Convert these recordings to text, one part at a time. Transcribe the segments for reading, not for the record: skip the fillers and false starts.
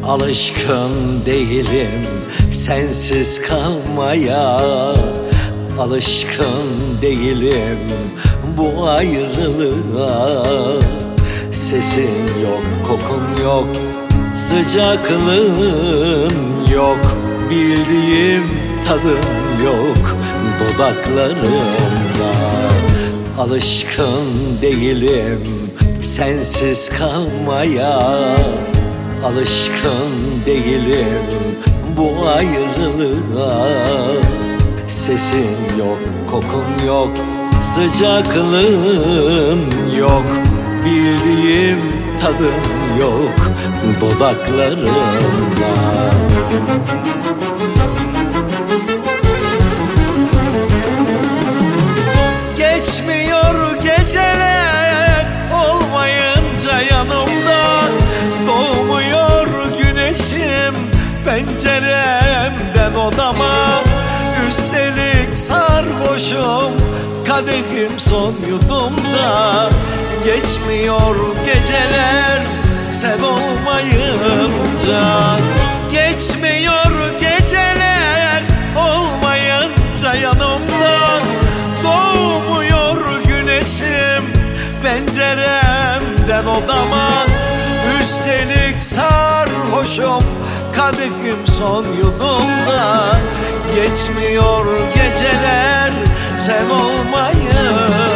Alışkın değilim sensiz kalmaya, alışkın değilim bu ayrılığa. Sesin yok, kokun yok, sıcaklığın yok, bildiğim tadın yok dudaklarımda. Alışkın değilim sensiz kalmaya, alışkın değilim bu ayrılığa. Sesin yok, kokun yok, sıcaklığın yok, bildiğim tadın yok dudaklarımda. Geçmiyor geceler olmayınca yanımda, doğmuyor güneşim penceremden odama. Üstelik sarhoşum, kadehim son yudumda. Geçmiyor geceler sen olmayınca, geçmiyor geceler olmayınca yanımda. Doğmuyor güneşim penceremden odama. Üstelik sarhoşum, kadehim son yudumda. Geçmiyor geceler sen olmayınca.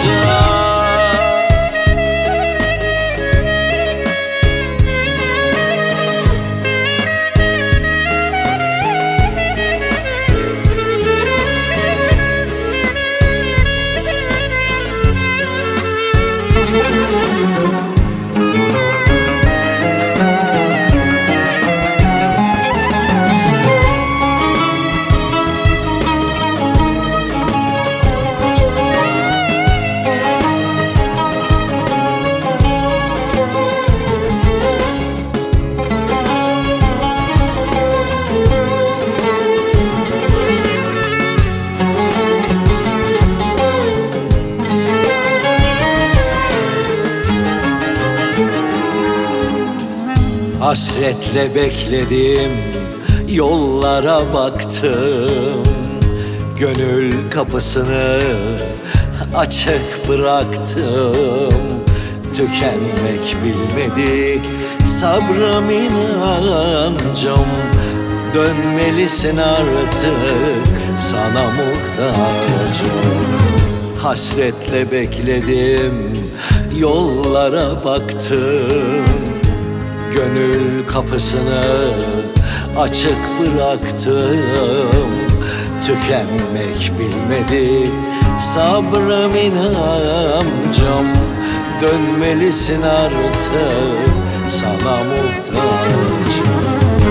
Hasretle bekledim, yollara baktım. Gönül kapısını açık bıraktım. Tükenmek bilmedi sabrım, inancım. Dönmelisin artık, sana muhtacım. Hasretle bekledim, yollara baktım. Gönül kapısını açık bıraktım. Tükenmek bilmedi sabrım, inancım. Dönmelisin artık, sana muhtacım.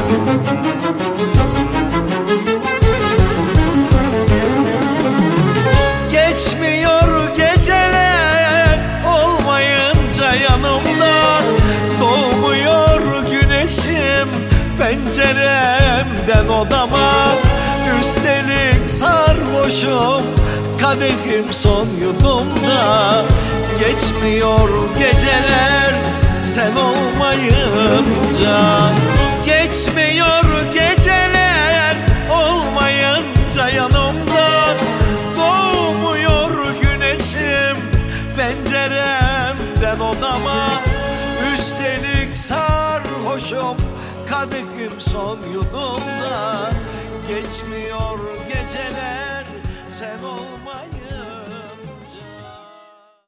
Geçmiyor geceler olmayınca yanımda. Doğmuyor güneşim penceremden odama. Üstelik sarhoşum, kadehim son yudumda. Geçmiyor geceler sen olmayınca. Geçmiyor geceler olmayınca yanımda. Doğmuyor güneşim penceremden odama. Üstelik sarhoşum, kadehim son yudumda. Geçmiyor geceler sen olmayınca.